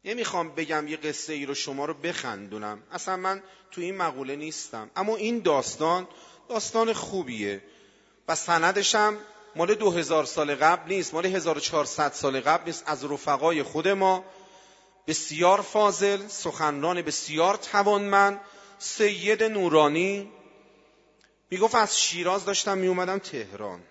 نمیخوام بگم یه قصه ای رو شما رو بخندونم، اصلا من تو این مقوله نیستم، اما این داستان خوبیه و سندش هم مال 2000 سال قبل نیست، مال 1400 سال قبل نیست، از رفقای خود ما بسیار فاضل، سخنران بسیار توانمند، سید نورانی میگفت از شیراز داشتم میومدم تهران،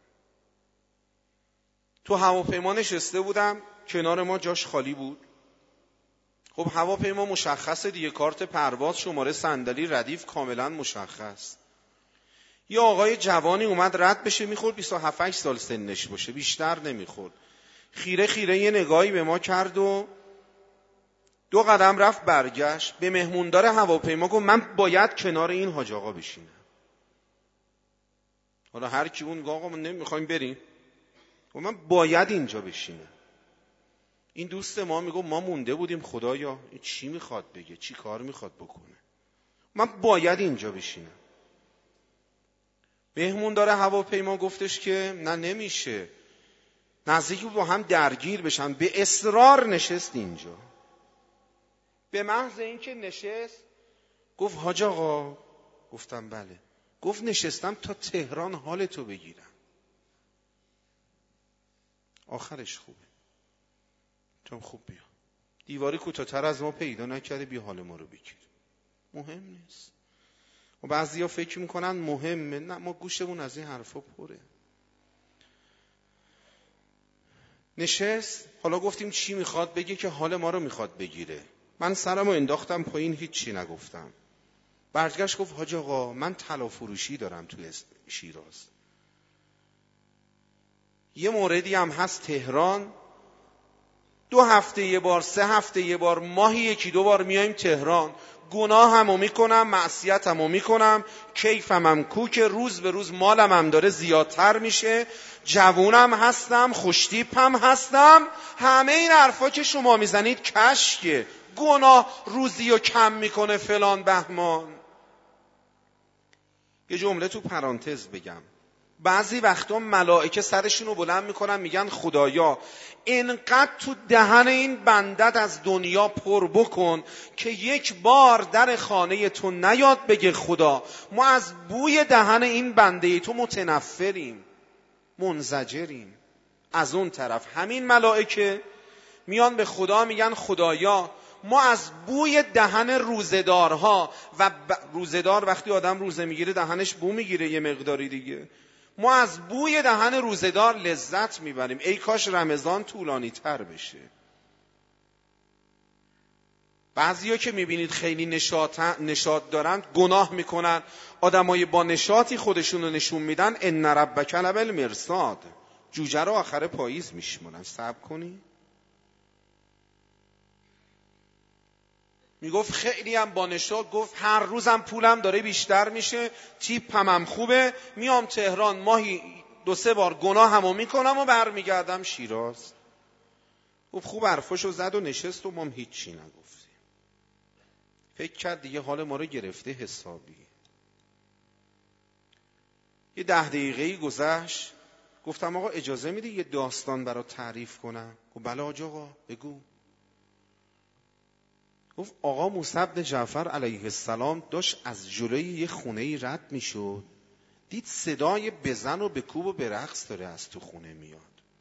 تو هواپیما نشسته بودم، کنار ما جاش خالی بود. خب هواپیما مشخصه دیگه، کارت پرواز، شماره صندلی، ردیف کاملا مشخص. یه آقای جوانی اومد رد بشه، میخورد 27 سال سنش باشه، بیشتر نمیخورد. خیره یه نگاهی به ما کرد و 2 قدم رفت برگشت. به مهموندار هواپیما گفت من باید کنار این حاج آقا بشینم. حالا هر کی اون آقا ما نمیخوایم بریم، و من باید اینجا بشینم. این دوست ما میگه ما مونده بودیم خدایا این چی میخواد بگه، چی کار میخواد بکنه، من باید اینجا بشینم. مهموندار هواپیما گفتش که نه نمیشه، نزدیک با هم درگیر بشن. به اصرار نشست اینجا. به محض اینکه نشست گفت حاج آقا، گفتم بله. گفت نشستم تا تهران حالتو بگیرم. آخرش خوبه، تو خوب بیا، دیواری کوتاه‌تر از ما پیدا نکرده، بیا حال ما رو بگیر، مهم نیست. و بعضیا فکر میکنن مهمه، نه، ما گوشمون از این حرفا پره. نشست، حالا گفتیم چی میخواد بگه که حال ما رو میخواد بگیره. من سرمو انداختم پایین، هیچی نگفتم. برگشت گفت حاج آقا من طلا فروشی دارم توی شیراز، یه موردی هم هست تهران، 2 هفته یه بار، 3 هفته یه بار، ماهی 1-2 بار میایم تهران، گناه همو میکنم، معصیت همو میکنم، کیفم هم کوکه، روز به روز مالم هم داره زیادتر میشه، جوونم هستم، خوشتیپم هستم، همه این حرفا که شما میزنید کشکه، گناه روزی رو کم میکنه فلان بهمان. یه جمله تو پرانتز بگم، بعضی وقتا ملائکه سرشون رو بلند میکنن میگن خدایا اینقدر تو دهن این بندت از دنیا پر بکن که یک بار در خانه تو نیاد بگه خدا ما از بوی دهن این بنده تو متنفریم، منزجریم. از اون طرف همین ملائکه میان به خدا میگن خدایا ما از بوی دهن روزدارها و روزدار وقتی آدم روزه میگیره دهنش بو میگیره یه مقداری دیگه، ما از بوی دهن روزدار لذت میبریم، ای کاش رمضان طولانی تر بشه. بعضیا که میبینید خیلی نشاط دارن گناه میکنن، آدمای با نشاطی خودشون رو نشون میدن، ان ربک لبالمرصاد، جوجه رو آخر پاییز میشمونن. صبر کنی. میگفت خیلی هم با نشاط، گفت هر روزم پولم داره بیشتر میشه، تیپم هم خوبه، میام تهران ماهی 2-3 بار گناه همو میکنم و برمیگردم شیراز. گفت خوب حرفاشو زد و نشست و ما هم هیچی نگفتیم. فکر کرد دیگه حال ما رو گرفته حسابی. یه 10 دقیقه‌ای گذشت، گفتم آقا اجازه میدی یه داستان برای تعریف کنم؟ گفت بله حاج آقا بگو. گفت آقا موسی بن جعفر علیه السلام داشت از جلوی یه خونه‌ای رد میشد، دید صدای بزن و بکوب و برقص داره از تو خونه میاد.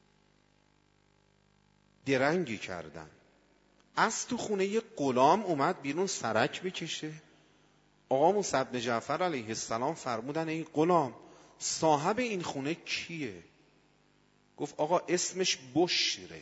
درنگی کردن، از تو خونه یه غلام اومد بیرون سرک بکشه. آقا موسی بن جعفر علیه السلام فرمودن ای غلام صاحب این خونه کیه؟ گفت آقا اسمش بشره.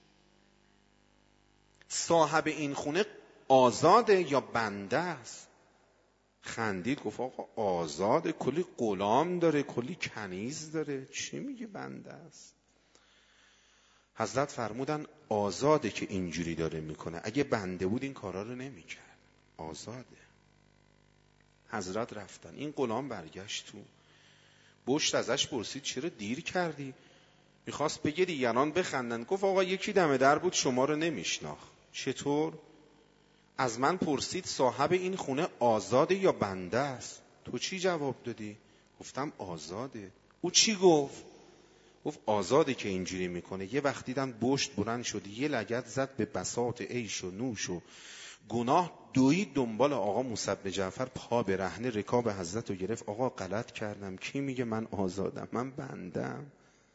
صاحب این خونه آزاده یا بنده است؟ خندید گفت آقا آزاده، کلی غلام داره، کلی کنیز داره، چی میگه بنده است؟ حضرت فرمودن آزاده که اینجوری داره میکنه، اگه بنده بود این کارا رو نمیکرد، آزاده. حضرت رفتن، این غلام برگشت تو. بشت ازش پرسید چرا دیر کردی؟ میخواست بگه دیگران بخندن. گفت آقا یکی دم در بود شما رو نمیشناخت. چطور؟ از من پرسید صاحب این خونه آزاده یا بنده است؟ تو چی جواب دادی؟ گفتم آزاده. او چی گفت؟ گفت آزاده که اینجوری میکنه. یه وقت دیدن بشت بلند شد، یه لگد زد به بساط عیش و نوش و گناه، دوید دنبال آقا موسی بن جعفر، پا برهنه رکاب حضرت رو گرفت. آقا غلط کردم، کی میگه من آزادم؟ من بندم.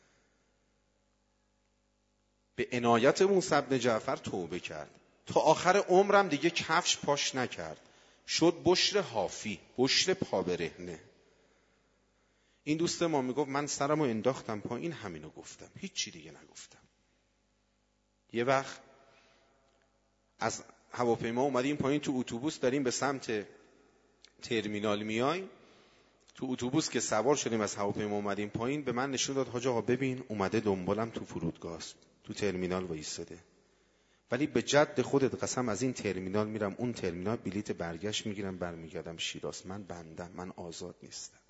به عنایت موسی بن جعفر توبه کرد، تا آخر عمرم دیگه کفش پاش نکرد، شد بشر حافی، بشر پا برهنه. این دوست ما میگفت من سرمو انداختم پایین، همینو گفتم، هیچ چی دیگه نگفتم. یه وقت از هواپیما اومدیم پایین، تو اتوبوس داریم به سمت ترمینال میایم. تو اتوبوس که سوار شدیم از هواپیما اومدیم پایین، به من نشون داد حاج آقا ببین اومده دنبالم تو فرودگاه است، تو ترمینال وایساده، ولی به جد خودت قسم از این ترمینال میرم اون ترمینال، بلیت برگشت میگیرم برمیگردم شیراز. من بندم، من آزاد نیستم.